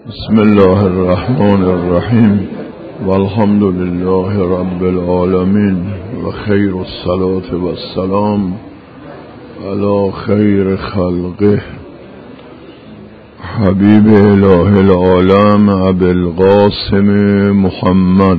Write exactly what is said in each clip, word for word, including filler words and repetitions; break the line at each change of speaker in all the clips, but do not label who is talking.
بسم الله الرحمن الرحیم والحمد لله رب العالمین و خیر الصلاة و السلام علی خیر خلقه حبیب اله العالم ابی القاسم محمد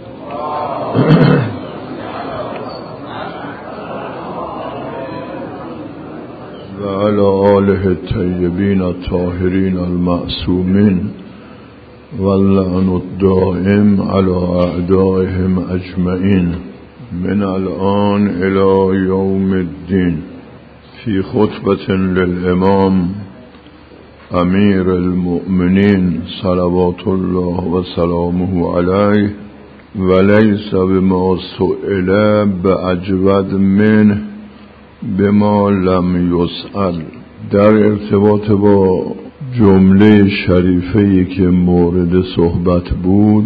و علی آله الطیبین الطاهرین المعصومین واللعن الدائم علی اعدائهم اجمعین من الان الی یوم الدین. فی خطبة للامام امیر المؤمنین صلوات الله و سلامه علیه و لیس بما سئل باجود منه بما لم یسأل. در ارتباط با جمله شریفه‌ای که مورد صحبت بود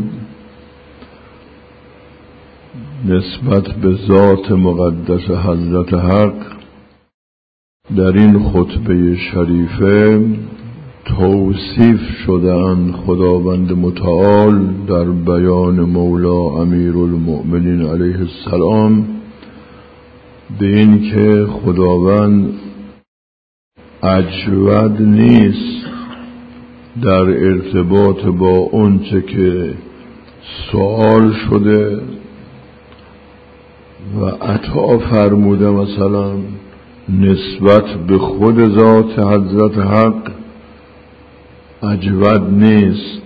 نسبت به ذات مقدس حضرت حق، در این خطبه شریفه توصیف شدند خداوند متعال در بیان مولا امیر المؤمنین علیه السلام به این که خداوند اجود نیست در ارتباط با اونچه که سوال شده و عطا فرموده، مثلا نسبت به خود ذات حضرت حق اجود نیست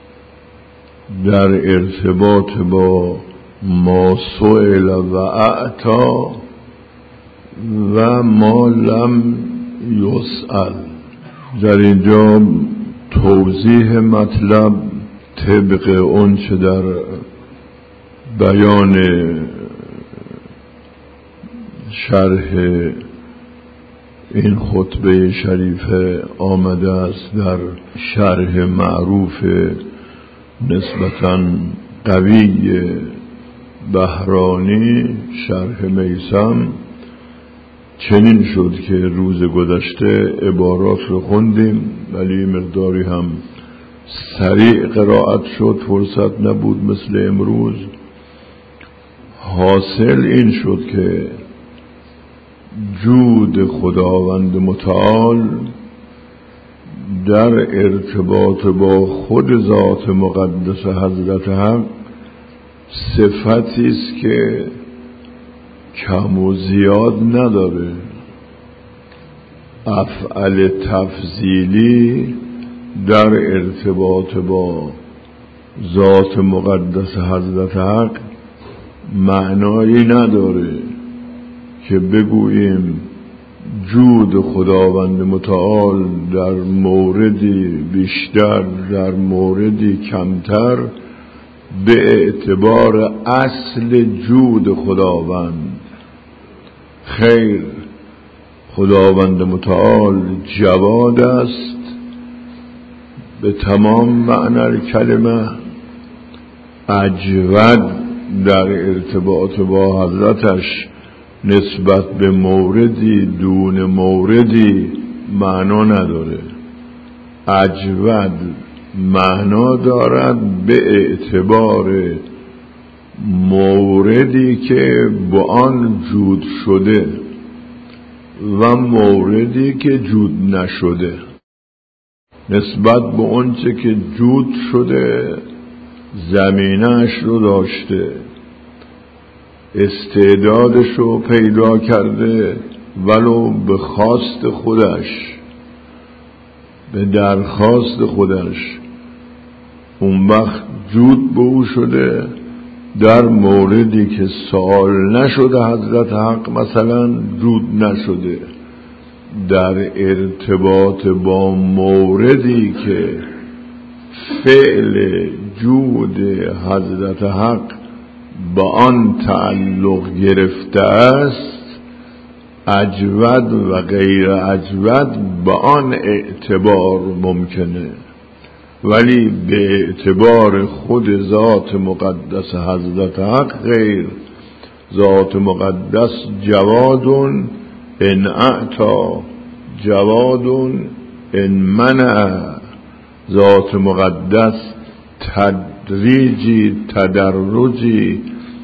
در ارتباط با ما سئل و اعطا و ما لم یسأل. در اینجا توضیح مطلب طبق اون چه در بیان شرح این خطبه شریفه آمده است در شرح معروف نسبتاً قوی بهرانی، شرح میثم. چنین شد که روز گذشته عبارات رو خوندیم ولی مقداری هم سریع قرائت شد، فرصت نبود مثل امروز. حاصل این شد که جود خداوند متعال در ارتباط با خود ذات مقدس حضرت حق صفتی است که کم و زیاد نداره. افعال تفضیلی در ارتباط با ذات مقدس حضرت حق معنایی نداره که بگوییم جود خداوند متعال در موردی بیشتر در موردی کمتر به اعتبار اصل جود خداوند. خیر، خداوند متعال جواد است به تمام معنی کلمه، اجود در ارتباط با حضرتش نسبت به موردی دون موردی معنا نداره. اجود معنا دارد به اعتبار موردی که با آن جود شده و موردی که جود نشده. نسبت به اونچه که جود شده زمینه‌اش رو داشته، استعدادش رو پیدا کرده ولو به خواست خودش، به درخواست خودش، اون وقت جود به او شده. در موردی که سوال نشده حضرت حق مثلا جود نشده. در ارتباط با موردی که فعل جود حضرت حق با آن تعلق گرفته است اجود و غیر اجود با آن اعتبار ممکنه، ولی به اعتبار خود ذات مقدس حضرت حق غیر. ذات مقدس جواد ان اعطا، جواد ان منع، ذات مقدس تدریجی، تدرجی،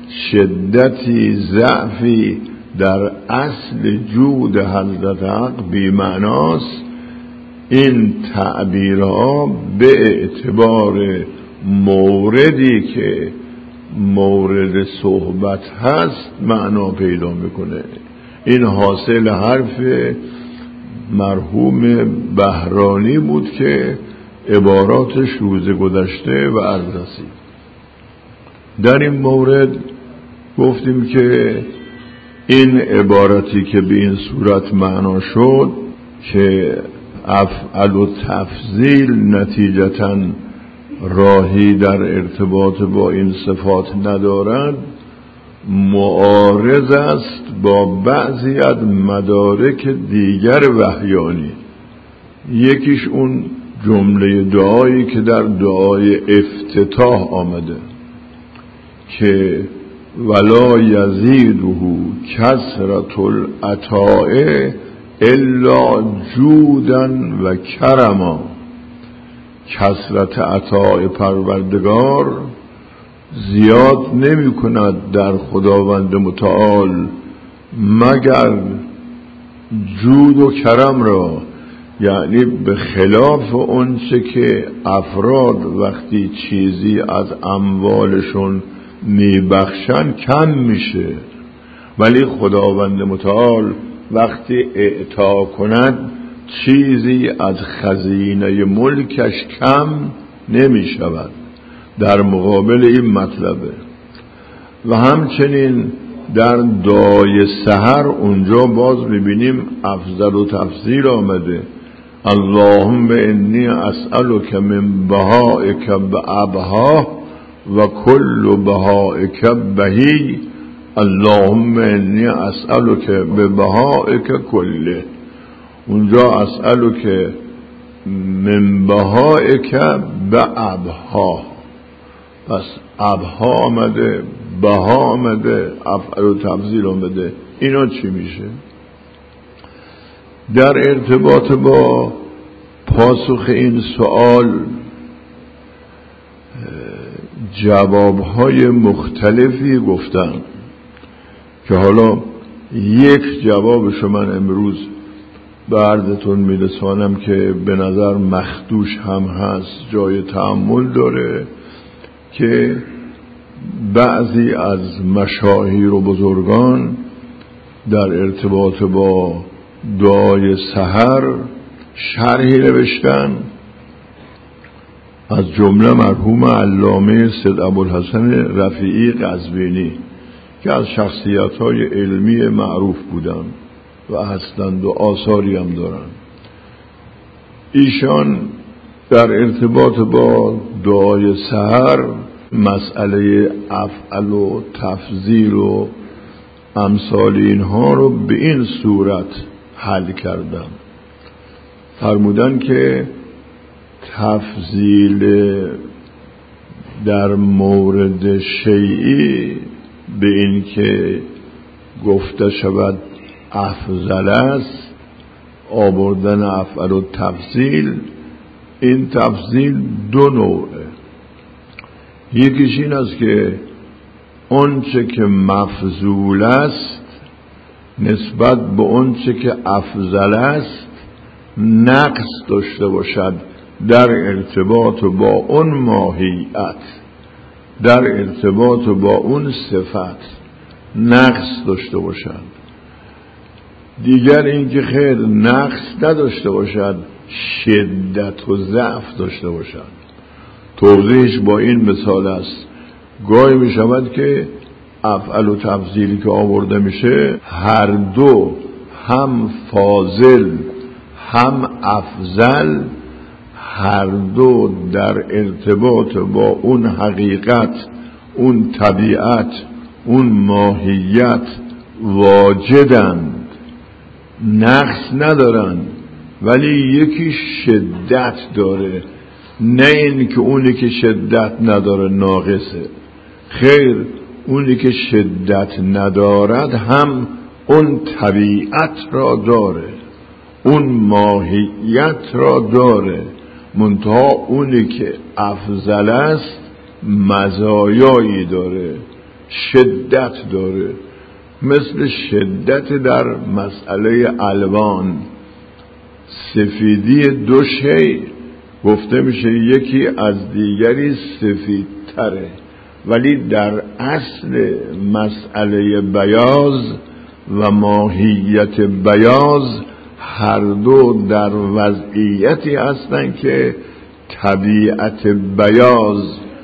شدتی، ضعفی در اصل جود حضرت حق بی معناست. این تعبیرها به اعتبار موردی که مورد صحبت هست معنا پیدا میکنه. این حاصل حرف مرحوم بهرانی بود که عباراتش روز گذشته و عرض رسید. در این مورد گفتیم که این عبارتی که به این صورت معنا شد که افعل و تفضیل نتیجتاً راهی در ارتباط با این صفات ندارد، معارض است با بعضی از مدارک دیگر وحیانی. یکیش اون جمله دعایی که در دعای افتتاح آمده که ولا یزیده کثرة العطاء الا جودا و کرما. کثرت عطای پروردگار زیاد نمی کند در خداوند متعال مگر جود و کرم را، یعنی به خلاف اون چه که افراد وقتی چیزی از اموالشون می بخشن کم میشه، ولی خداوند متعال وقتی اعطا کند چیزی از خزینه ملکش کم نمی شود. در مقابل این مطلبه. و همچنین در دعای سحر اونجا باز میبینیم افضل و تفضیل آمده. اللهم انی اسألک من بهائک بأبها و کل بهائک بهی، اللهم انی اسألک ببهائک کله. اونجا اسألک من بهائک بأبها، پس ابها آمده، بها آمده، افعل و تفضیل آمده. اینا چی میشه؟ در ارتباط با پاسخ این سوال جوابهای مختلفی گفتن که حالا یک جوابش من امروز به عرضتون میرسانم که به نظر مخدوش هم هست، جای تأمل داره، که بعضی از مشاهیر و بزرگان در ارتباط با دعای سحر شرحی نوشتن، از جمله مرحوم علامه سید ابوالحسن رفیعی قزوینی که از شخصیت‌های علمی معروف بودن و هستند و آثاری هم دارن. ایشان در ارتباط با دعای سحر مسئله افعل و تفضیل و امثال اینها رو به این صورت حل کردن. فرمودن که تفضیل در مورد شیئی به این که گفته شود افضل است، آوردن افعل و تفضیل، این تفضیل دو نوعه. یکیش این است که اونچه که مفضول است نسبت به اونچه که افضل است نقص داشته باشد در ارتباط با اون ماهیت، در ارتباط با اون صفت نقص داشته باشد. دیگر این که خیر نقص نداشته باشد، شدت و ضعف داشته باشد. توضیحش با این مثال است. گاهی می شود که افعل و تفضیلی که آورده میشه هر دو هم فاضل هم افضل، هر دو در ارتباط با اون حقیقت، اون طبیعت، اون ماهیت واجدند، نقص ندارند، ولی یکی شدت داره، نه این که اونی که شدت نداره ناقصه. خیر، اونی که شدت ندارد هم اون طبیعت را داره، اون ماهیت را داره، منتها اونی که افضل است مزایایی داره، شدت داره، مثل شدت در مسئله الوان. سفیدی دو شی گفته میشه یکی از دیگری سفیدتره، ولی در اصل مسئله بیاض و ماهیت بیاض هر دو در وضعیتی هستند که طبیعت بیاض،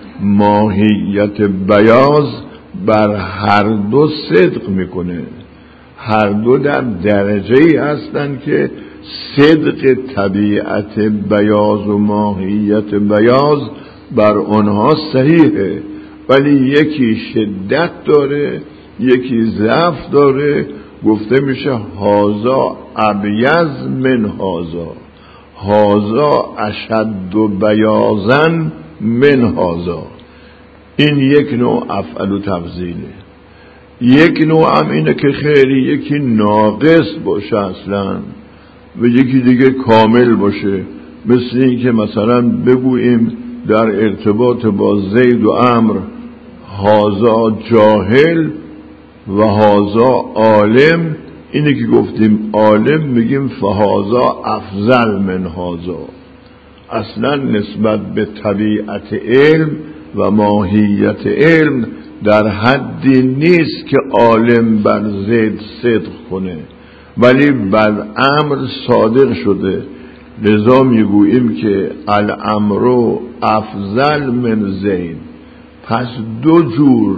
ماهیت بیاض بر هر دو صدق میکنه. هر دو در درجه‌ای هستند که صدق طبیعت بیاض و ماهیت بیاض بر آنها صحیحه، ولی یکی شدت داره، یکی ضعف داره. گفته میشه هازا ابیض من هازا، هازا اشد و بیاضن من هازا. این یک نوع افعل و تفضیله. یک نوع هم اینه که خیلی یکی ناقص باشه اصلا و یکی دیگه کامل باشه. مثل این که مثلا بگوییم در ارتباط با زید و عمرو هازا جاهل و هازا عالم، اینه که گفتیم عالم میگیم فهازا افضل من هازا. اصلا نسبت به طبیعت علم و ماهیت علم در حدی نیست که عالم بر زید صدق کنه، ولی بر امر صادق شده. لذا میگوییم که الامر افضل من زید. پس دو جور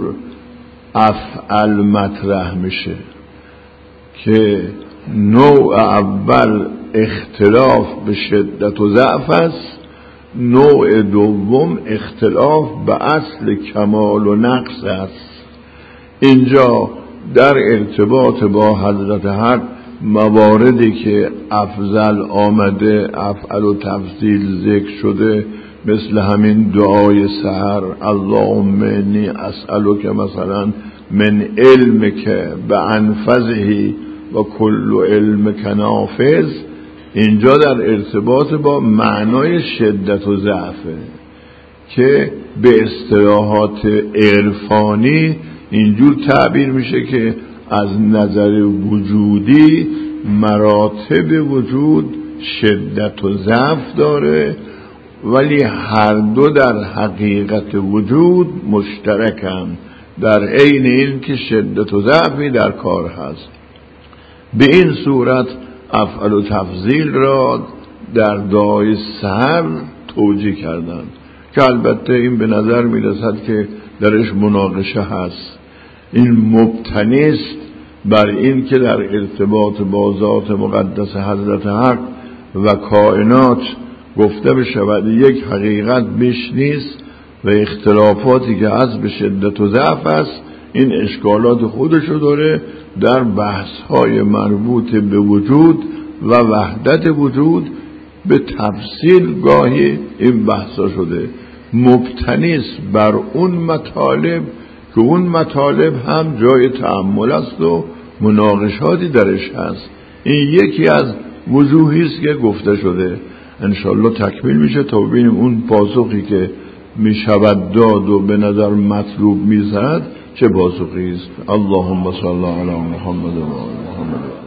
افعل مطرح میشه که نوع اول اختلاف به شدت و ضعف است، نوع دوم اختلاف به اصل کمال و نقص است. اینجا در ارتباط با حضرت حق مواردی که افضل آمده، افعل و تفضیل ذکر شده، مثل همین دعای سحر اللهم انی اسألک مثلا من علمک بانفذه و کل علمک نافذ، اینجا در ارتباط با معنای شدت و ضعفه که به اصطلاحات عرفانی اینجور تعبیر میشه که از نظر وجودی مراتب وجود شدت و ضعف داره، ولی هر دو در حقیقت وجود مشترکن، در عین این که شدت و ضعفی در کار هست. به این صورت افعل و تفضیل را در دعای سحر توجیه کردن که البته این به نظر میرسد که درش مناقشه هست. این مبتنی است بر این که در ارتباط با ذات مقدس حضرت حق و کائنات گفته بشود یک حقیقت بیش نیست و اختلافاتی که از به شدت و ضعف است این اشکالات خودشو داره. در بحث‌های مربوط به وجود و وحدت وجود به تفصیل گاهی این بحثا شده، مبتنی است بر اون مطالب که اون مطالب هم جای تأمل است و مناقشاتی درش هست. این یکی از وجوهی است که گفته شده. انشالله تکمیل میشه تا ببینیم اون پاسخی که میشود داد و به نظر مطلوب میزد چه پاسخی است. اللهم صل علی محمد و آل محمد.